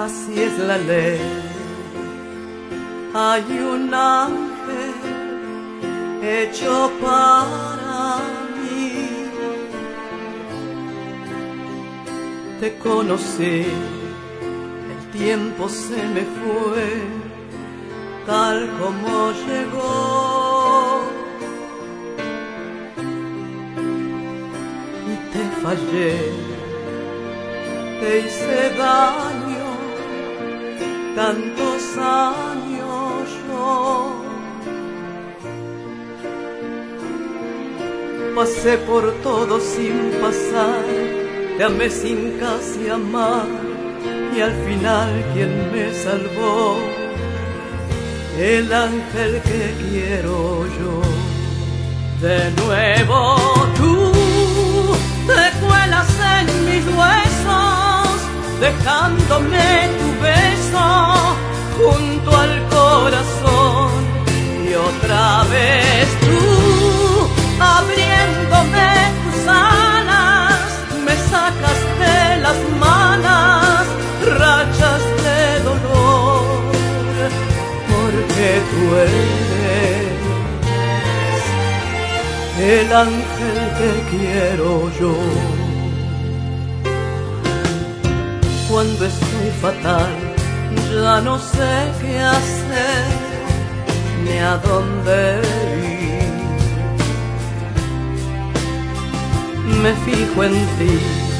así es la ley. Hay un ángel hecho para mí. Te conocí, el tiempo se me fue, tal como llegó. Y te fallé, te hice daño, tantos años yo. Pasé por todo sin pasar, te amé sin casi amar, y al final quien me salvó, el ángel que quiero yo. De nuevo tú te cuelas en mis huesos, dejándome tu beso junto al corazón, y otra vez tú abriéndome tus alas, me sacas de las manos rachas de dolor, porque tú eres el ángel que quiero yo. Cuando estoy fatal, ya no sé qué hacer, ni a dónde ir. Me fijo en ti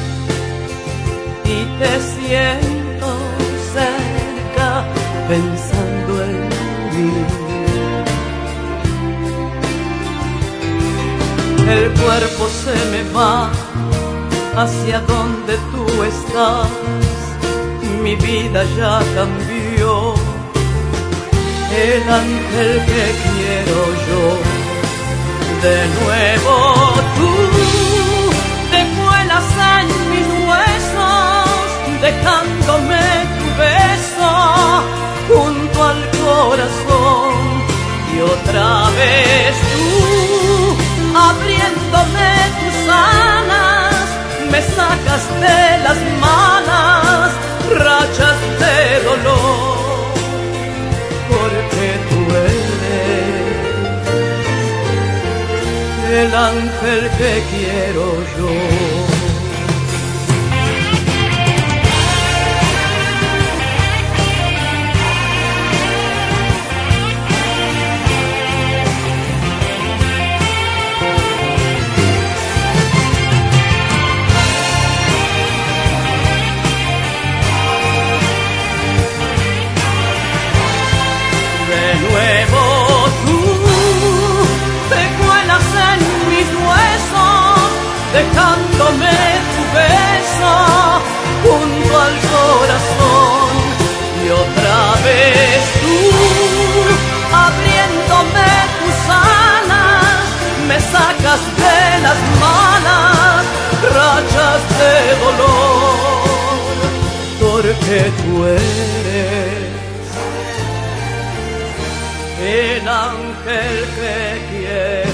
y te siento cerca, pensando en mí. El cuerpo se me va hacia donde tú estás, mi vida ya cambió, el ángel que quiero yo. De nuevo tú te cuelas en mis huesos, dejándome tu beso junto al corazón, y otra vez tú abriéndome tus alas, me sacas de las manos rachas de dolor, porque tú eres el ángel que quiero yo. De nuevo tú te cuelas en mis huesos, dejándome tu beso junto al corazón, y otra vez tú abriéndome tus alas, me sacas de las manos rachas de dolor, porque tú eres el ángel que quiero.